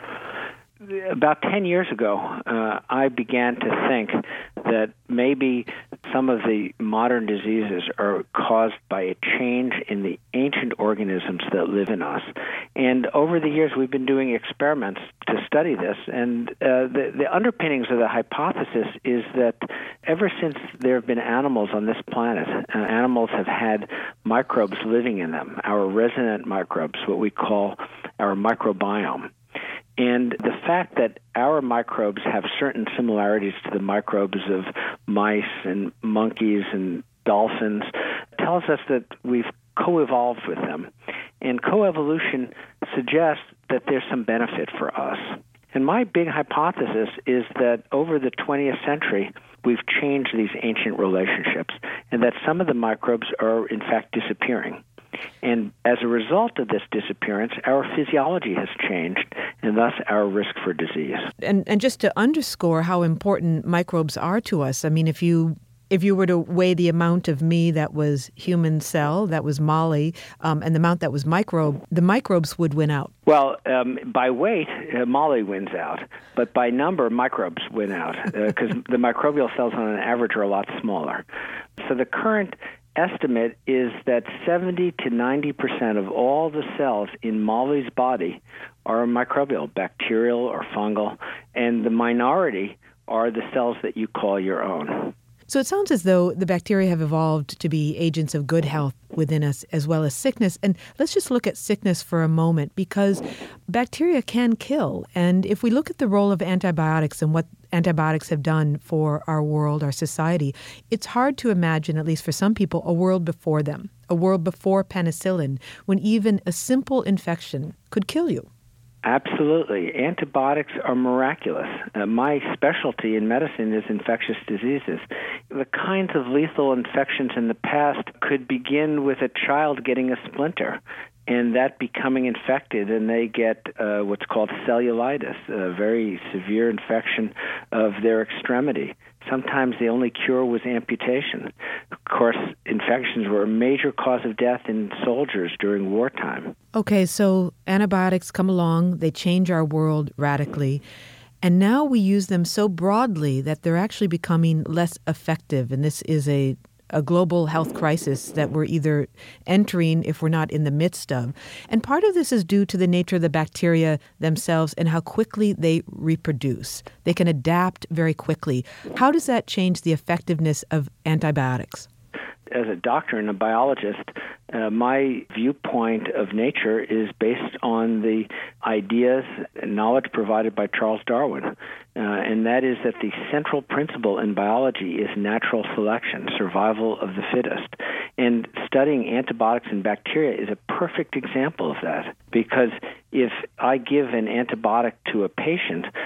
[SPEAKER 12] About ten years ago, uh, I began to think that maybe some of the modern diseases are caused by a change in the ancient organisms that live in us. And over the years, we've been doing experiments to study this. And uh, the, the underpinnings of the hypothesis is that ever since there have been animals on this planet, uh, animals have had microbes living in them, our resident microbes, what we call our microbiome. And the fact that our microbes have certain similarities to the microbes of mice and monkeys and dolphins tells us that we've co-evolved with them. And coevolution suggests that there's some benefit for us. And my big hypothesis is that over the twentieth century, we've changed these ancient relationships, and that some of the microbes are, in fact, disappearing. And as a result of this disappearance, our physiology has changed, and thus our risk for disease.
[SPEAKER 5] And and just to underscore how important microbes are to us, I mean, if you if you were to weigh the amount of me that was human cell, that was Molly, um, and the amount that was microbe, the microbes would win out.
[SPEAKER 12] Well, um, by weight, uh, Molly wins out, but by number, microbes win out, because uh, the microbial cells on an average are a lot smaller. So the current estimate is that seventy to ninety percent of all the cells in Molly's body are microbial, bacterial or fungal, and the minority are the cells that you call your own.
[SPEAKER 5] So it sounds as though the bacteria have evolved to be agents of good health within us as well as sickness. And let's just look at sickness for a moment, because bacteria can kill. And if we look at the role of antibiotics and what antibiotics have done for our world, our society, it's hard to imagine, at least for some people, a world before them, a world before penicillin, when even a simple infection could kill you.
[SPEAKER 12] Absolutely. Antibiotics are miraculous. Uh, my specialty in medicine is infectious diseases. The kinds of lethal infections in the past could begin with a child getting a splinter and that becoming infected, and they get uh, what's called cellulitis, a very severe infection of their extremity. Sometimes the only cure was amputation. Of course, infections were a major cause of death in soldiers during wartime.
[SPEAKER 5] Okay, so antibiotics come along, they change our world radically, and now we use them so broadly that they're actually becoming less effective, and this is a a global health crisis that we're either entering if we're not in the midst of. And part of this is due to the nature of the bacteria themselves and how quickly they reproduce. They can adapt very quickly. How does that change the effectiveness of antibiotics?
[SPEAKER 12] As a doctor and a biologist, uh, my viewpoint of nature is based on the ideas and knowledge provided by Charles Darwin, uh, and that is that the central principle in biology is natural selection, survival of the fittest. And studying antibiotics and bacteria is a perfect example of that, because if I give an antibiotic to a patient,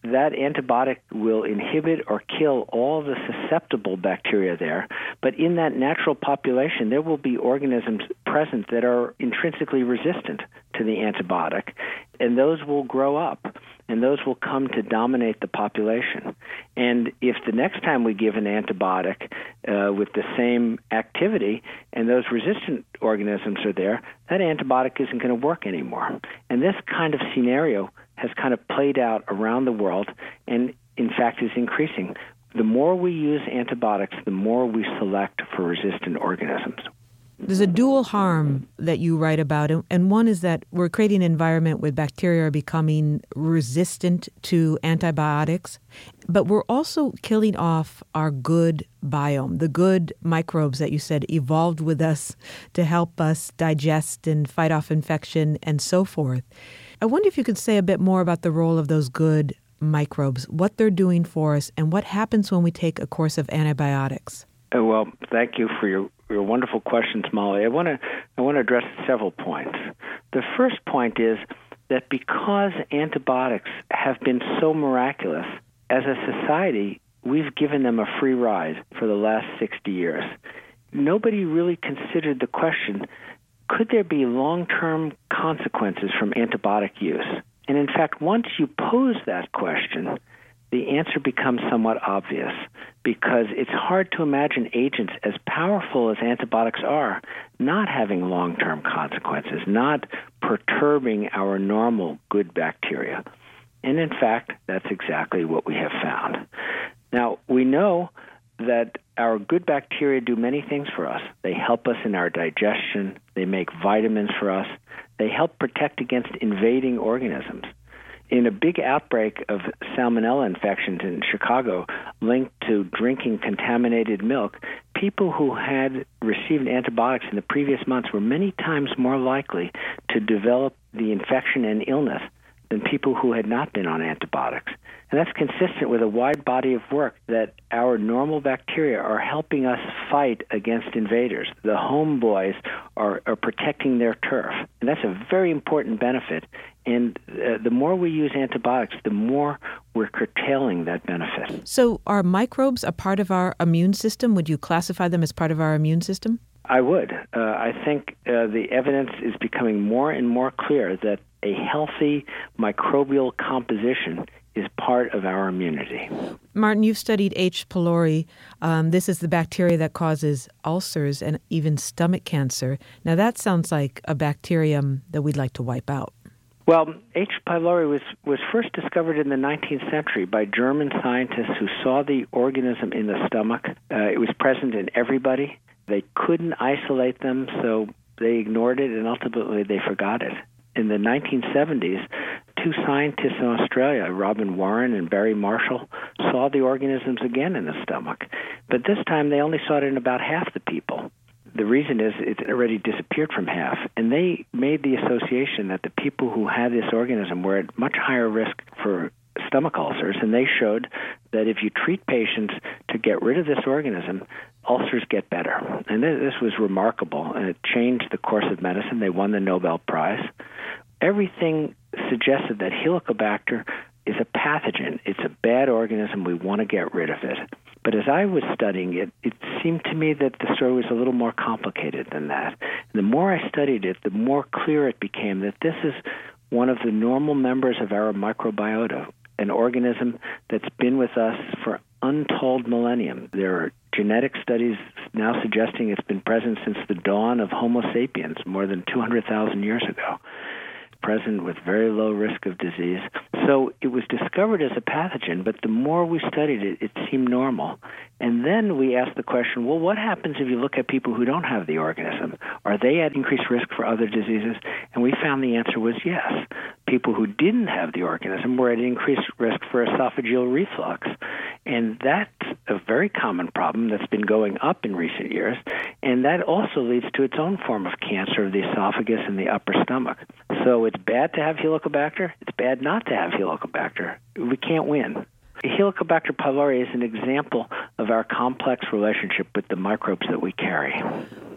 [SPEAKER 12] that antibiotic will inhibit or kill all the susceptible bacteria there. But in that natural population, there will be organisms present that are intrinsically resistant to the antibiotic, and those will grow up, and those will come to dominate the population. And if the next time we give an antibiotic uh, with the same activity and those resistant organisms are there, that antibiotic isn't going to work anymore. And this kind of scenario has kind of played out around the world and, in fact, is increasing. The more we use antibiotics, the more we select for resistant organisms.
[SPEAKER 5] There's a dual harm that you write about, and one is that we're creating an environment where bacteria are becoming resistant to antibiotics, but we're also killing off our good biome, the good microbes that you said evolved with us to help us digest and fight off infection and so forth. I wonder if you could say a bit more about the role of those good microbes, what they're doing for us, and what happens when we take a course of antibiotics.
[SPEAKER 12] Uh, well, thank you for your, your wonderful questions, Molly. I want to I want to address several points. The first point is that because antibiotics have been so miraculous, as a society, we've given them a free ride for the last sixty years. Nobody really considered the question, could there be long-term consequences from antibiotic use? And in fact, once you pose that question, the answer becomes somewhat obvious, because it's hard to imagine agents as powerful as antibiotics are not having long-term consequences, not perturbing our normal good bacteria. And in fact, that's exactly what we have found. Now, we know that our good bacteria do many things for us. They help us in our digestion. They make vitamins for us. They help protect against invading organisms. In a big outbreak of salmonella infections in Chicago linked to drinking contaminated milk, people who had received antibiotics in the previous months were many times more likely to develop the infection and illness than people who had not been on antibiotics. And that's consistent with a wide body of work that our normal bacteria are helping us fight against invaders. The homeboys are, are protecting their turf. And that's a very important benefit. And uh, the more we use antibiotics, the more we're curtailing that benefit.
[SPEAKER 5] So are microbes a part of our immune system? Would you classify them as part of our immune system?
[SPEAKER 12] I would. Uh, I think uh, the evidence is becoming more and more clear that a healthy microbial composition is part of our immunity.
[SPEAKER 5] Martin, you've studied H. pylori. Um, this is the bacteria that causes ulcers and even stomach cancer. Now, that sounds like a bacterium that we'd like to wipe out.
[SPEAKER 12] Well, H. pylori was, was first discovered in the nineteenth century by German scientists who saw the organism in the stomach. Uh, it was present in everybody. They couldn't isolate them, so they ignored it, and ultimately they forgot it. In the nineteen seventies, two scientists in Australia, Robin Warren and Barry Marshall, saw the organisms again in the stomach. But this time they only saw it in about half the people. The reason is it's already disappeared from half. And they made the association that the people who had this organism were at much higher risk for stomach ulcers, and they showed that if you treat patients to get rid of this organism, ulcers get better. And this was remarkable, and it changed the course of medicine. They won the Nobel Prize. Everything suggested that Helicobacter is a pathogen. It's a bad organism. We want to get rid of it. But as I was studying it, it seemed to me that the story was a little more complicated than that. And the more I studied it, the more clear it became that this is one of the normal members of our microbiota, an organism that's been with us for untold millennium. There are genetic studies now suggesting it's been present since the dawn of Homo sapiens, more than two hundred thousand years ago. Present with very low risk of disease. So it was discovered as a pathogen, but the more we studied it, it seemed normal. And then we asked the question, well, what happens if you look at people who don't have the organism? Are they at increased risk for other diseases? And we found the answer was yes. People who didn't have the organism were at increased risk for esophageal reflux. And that's a very common problem that's been going up in recent years. And that also leads to its own form of cancer of the esophagus and the upper stomach. So it's bad to have Helicobacter. It's bad not to have Helicobacter. We can't win. Helicobacter pylori is an example of our complex relationship with the microbes that we carry.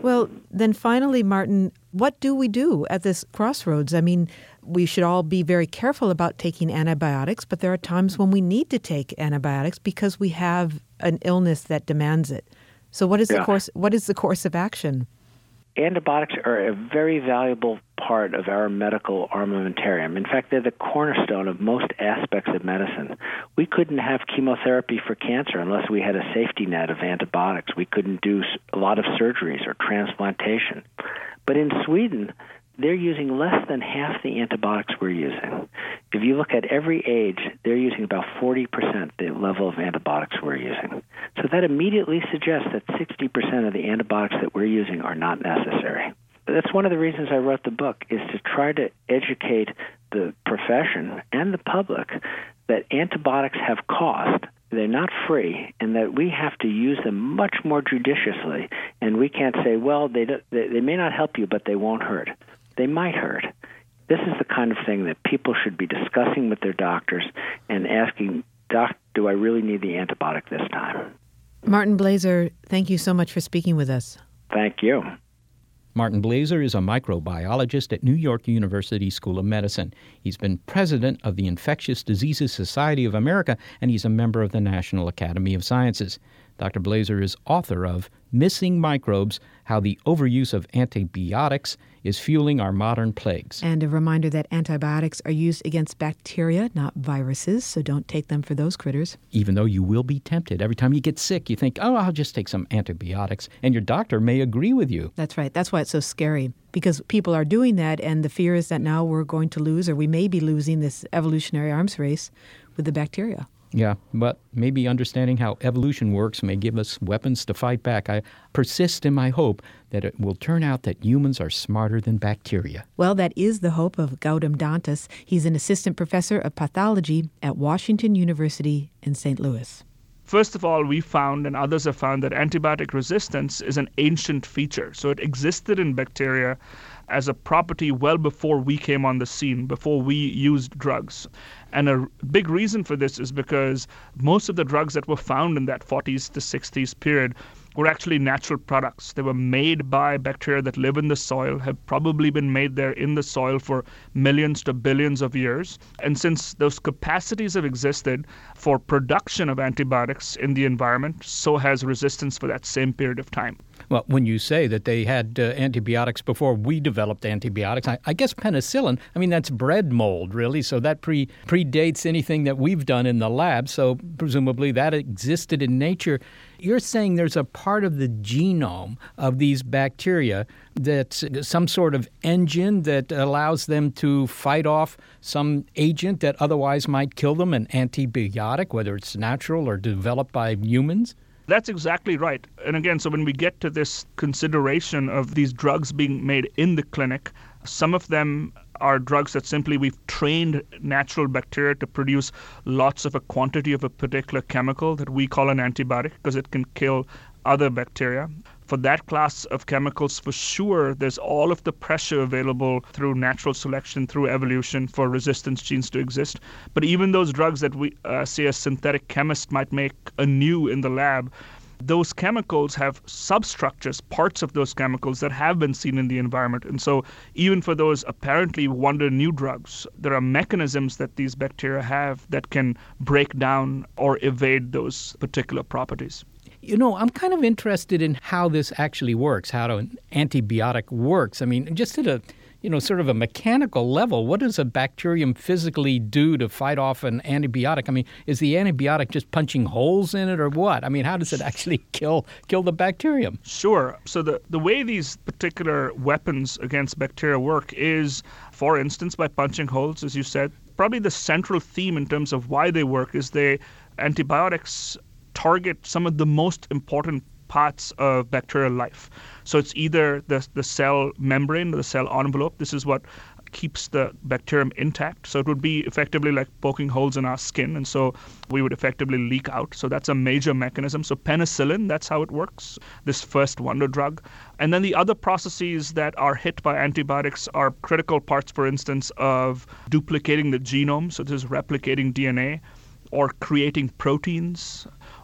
[SPEAKER 5] Well, then finally, Martin, what do we do at this crossroads? I mean, we should all be very careful about taking antibiotics, but there are times when we need to take antibiotics because we have an illness that demands it. So what is yeah. the course what is the course of action?
[SPEAKER 12] Antibiotics are a very valuable part of our medical armamentarium. In fact, they're the cornerstone of most aspects of medicine. We couldn't have chemotherapy for cancer unless we had a safety net of antibiotics. We couldn't do a lot of surgeries or transplantation. But in Sweden, they're using less than half the antibiotics we're using. If you look at every age, they're using about forty percent the level of antibiotics we're using. So that immediately suggests that sixty percent of the antibiotics that we're using are not necessary. That's one of the reasons I wrote the book, is to try to educate the profession and the public that antibiotics have cost. They're not free, and that we have to use them much more judiciously. And we can't say, well, they, they, they may not help you, but they won't hurt. They might hurt. This is the kind of thing that people should be discussing with their doctors and asking, Doc, do I really need the antibiotic this time?
[SPEAKER 5] Martin Blaser, thank you so much for speaking with us.
[SPEAKER 12] Thank you.
[SPEAKER 4] Martin Blaser is a microbiologist at New York University School of Medicine. He's been president of the Infectious Diseases Society of America, and he's a member of the National Academy of Sciences. Doctor Blaser is author of Missing Microbes, How the Overuse of Antibiotics is Fueling Our Modern Plagues.
[SPEAKER 5] And a reminder that antibiotics are used against bacteria, not viruses, so don't take them for those critters.
[SPEAKER 4] Even though you will be tempted. Every time you get sick, you think, oh, I'll just take some antibiotics. And your doctor may agree with you.
[SPEAKER 5] That's right. That's why it's so scary, because people are doing that, and the fear is that now we're going to lose, or we may be losing, this evolutionary arms race with the bacteria.
[SPEAKER 4] Yeah, but maybe understanding how evolution works may give us weapons to fight back. I persist in my hope that it will turn out that humans are smarter than bacteria.
[SPEAKER 5] Well, that is the hope of Gautam Dantas. He's an assistant professor of pathology at Washington University in Saint Louis.
[SPEAKER 13] First of all, we found, and others have found, that antibiotic resistance is an ancient feature. So it existed in bacteria as a property well before we came on the scene, before we used drugs. And a big reason for this is because most of the drugs that were found in that forties to sixties period were actually natural products. They were made by bacteria that live in the soil, have probably been made there in the soil for millions to billions of years. And since those capacities have existed for production of antibiotics in the environment, so has resistance for that same period of time.
[SPEAKER 4] Well, when you say that they had uh, antibiotics before we developed antibiotics, I, I guess penicillin, I mean, that's bread mold, really, so that pre predates anything that we've done in the lab, so presumably that existed in nature. You're saying there's a part of the genome of these bacteria that's some sort of engine that allows them to fight off some agent that otherwise might kill them, an antibiotic, whether it's natural or developed by humans?
[SPEAKER 13] That's exactly right. And again, so when we get to this consideration of these drugs being made in the clinic, some of them are drugs that simply we've trained natural bacteria to produce lots of a quantity of a particular chemical that we call an antibiotic because it can kill other bacteria. For that class of chemicals, for sure, there's all of the pressure available through natural selection, through evolution, for resistance genes to exist. But even those drugs that we, uh, say, a synthetic chemist might make anew in the lab, those chemicals have substructures, parts of those chemicals that have been seen in the environment. And so even for those apparently wonder new drugs, there are mechanisms that these bacteria have that can break down or evade those particular properties.
[SPEAKER 4] You know, I'm kind of interested in how this actually works, how an antibiotic works. I mean, just at a, you know, sort of a mechanical level, what does a bacterium physically do to fight off an antibiotic? I mean, is the antibiotic just punching holes in it or what? I mean, how does it actually kill kill the bacterium?
[SPEAKER 13] Sure. So the, the way these particular weapons against bacteria work is, for instance, by punching holes, as you said. Probably the central theme in terms of why they work is they antibiotics target some of the most important parts of bacterial life. So it's either the, the cell membrane or the cell envelope. This is what keeps the bacterium intact. So it would be effectively like poking holes in our skin, and so we would effectively leak out. So that's a major mechanism. So penicillin, that's how it works, this first wonder drug. And then the other processes that are hit by antibiotics are critical parts, for instance, of duplicating the genome. So this is replicating D N A, or creating proteins,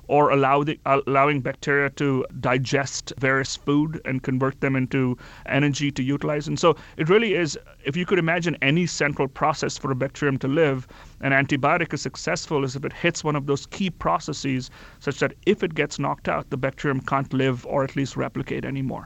[SPEAKER 13] or allow the, allowing bacteria to digest various food and convert them into energy to utilize. And so it really is, if you could imagine any central process for a bacterium to live, an antibiotic is successful is if it hits one of those key processes such that if it gets knocked out, the bacterium can't live or at least replicate anymore.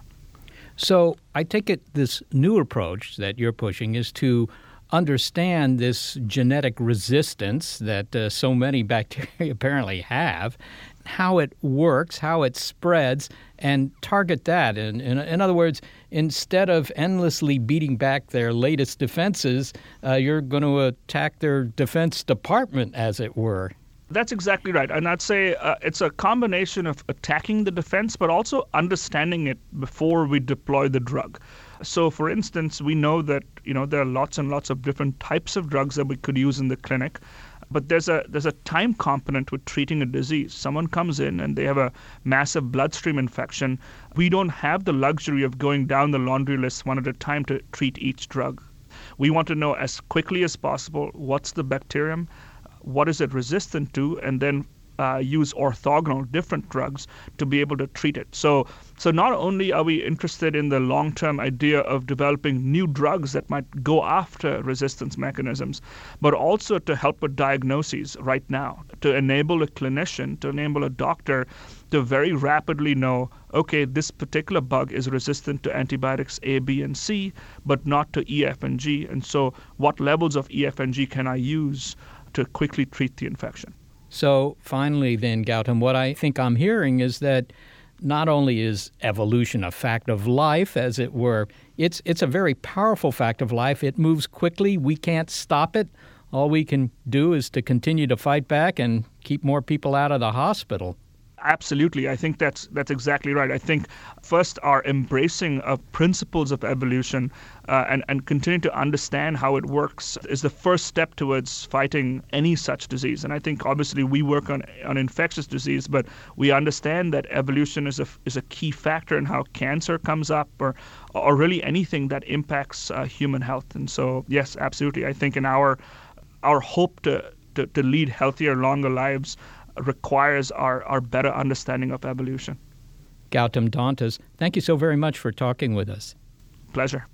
[SPEAKER 4] So I take it this new approach that you're pushing is to understand this genetic resistance that uh, so many bacteria apparently have, how it works, how it spreads, and target that. In, in, in other words, instead of endlessly beating back their latest defenses, uh, you're going to attack their defense department, as it were.
[SPEAKER 13] That's exactly right. And I'd say uh, it's a combination of attacking the defense, but also understanding it before we deploy the drug. So, for instance, we know that, you know, there are lots and lots of different types of drugs that we could use in the clinic, but there's a there's a time component with treating a disease. Someone comes in and they have a massive bloodstream infection. We don't have the luxury of going down the laundry list one at a time to treat each drug. We want to know as quickly as possible what's the bacterium, what is it resistant to, and then uh, use orthogonal different drugs to be able to treat it. So, so not only are we interested in the long-term idea of developing new drugs that might go after resistance mechanisms, but also to help with diagnoses right now, to enable a clinician, to enable a doctor to very rapidly know, okay, this particular bug is resistant to antibiotics A, B, and C, but not to E, F, and G. And so what levels of E, F, and G can I use to quickly treat the infection?
[SPEAKER 4] So finally then, Gautam, what I think I'm hearing is that not only is evolution a fact of life, as it were, it's it's a very powerful fact of life. It moves quickly. We can't stop it. All we can do is to continue to fight back and keep more people out of the hospital.
[SPEAKER 13] Absolutely. I think that's that's exactly right. I think first our embracing of principles of evolution uh, and, and continue to understand how it works is the first step towards fighting any such disease. And I think obviously we work on, on infectious disease, but we understand that evolution is a, is a key factor in how cancer comes up or, or really anything that impacts uh, human health. And so, yes, absolutely. I think in our, our hope to, to, to lead healthier, longer lives requires our, our better understanding of evolution.
[SPEAKER 4] Gautam Dantas, thank you so very much for talking with us.
[SPEAKER 13] Pleasure.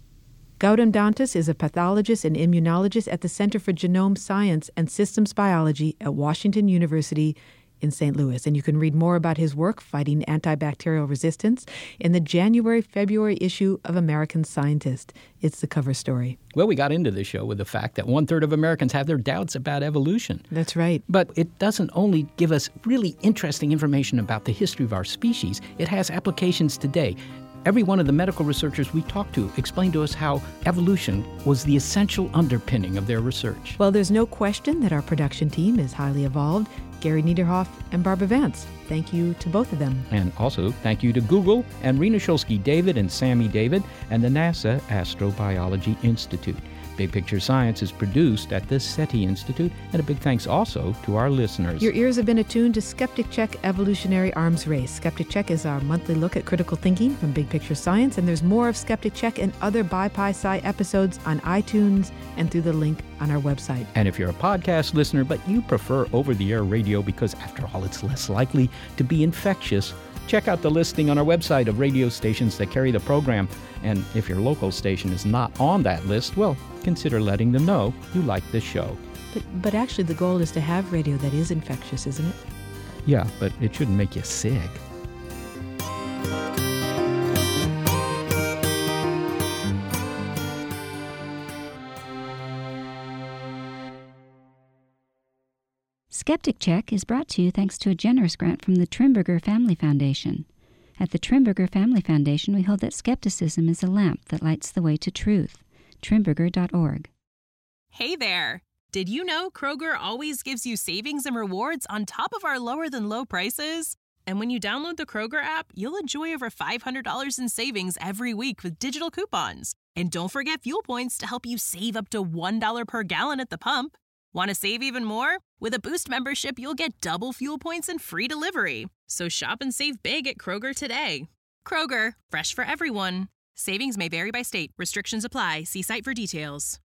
[SPEAKER 5] Gautam Dantas is a pathologist and immunologist at the Center for Genome Science and Systems Biology at Washington University in Saint Louis. And you can read more about his work fighting antibacterial resistance in the January-February issue of American Scientist. It's the cover story.
[SPEAKER 4] Well, we got into the show with the fact that one-third of Americans have their doubts about evolution.
[SPEAKER 5] That's right.
[SPEAKER 4] But it doesn't only give us really interesting information about the history of our species. It has applications today. Every one of the medical researchers we talked to explained to us how evolution was the essential underpinning of their research.
[SPEAKER 5] Well, there's no question that our production team is highly evolved. Gary Niederhoff and Barbara Vance. Thank you to both of them.
[SPEAKER 4] And also thank you to Google and Rena Shulsky David and Sammy David and the NASA Astrobiology Institute. Big Picture Science is produced at the SETI Institute, and a big thanks also to our listeners.
[SPEAKER 5] Your ears have been attuned to Skeptic Check Evolutionary Arms Race. Skeptic Check is our monthly look at critical thinking from Big Picture Science, and there's more of Skeptic Check and other BiPi-Sci episodes on iTunes and through the link on our website.
[SPEAKER 4] And if you're a podcast listener, but you prefer over-the-air radio because, after all, it's less likely to be infectious, check out the listing on our website of radio stations that carry the program. And if your local station is not on that list, well, consider letting them know you like this show.
[SPEAKER 5] But but actually the goal is to have radio that is infectious, isn't it?
[SPEAKER 4] Yeah, but it shouldn't make you sick.
[SPEAKER 14] Skeptic Check is brought to you thanks to a generous grant from the Trimberger Family Foundation. At the Trimberger Family Foundation, we hold that skepticism is a lamp that lights the way to truth. Trimberger dot org.
[SPEAKER 2] Hey there! Did you know Kroger always gives you savings and rewards on top of our lower-than-low prices? And when you download the Kroger app, you'll enjoy over five hundred dollars in savings every week with digital coupons. And don't forget fuel points to help you save up to one dollar per gallon at the pump. Want to save even more? With a Boost membership, you'll get double fuel points and free delivery. So shop and save big at Kroger today. Kroger, fresh for everyone. Savings may vary by state. Restrictions apply. See site for details.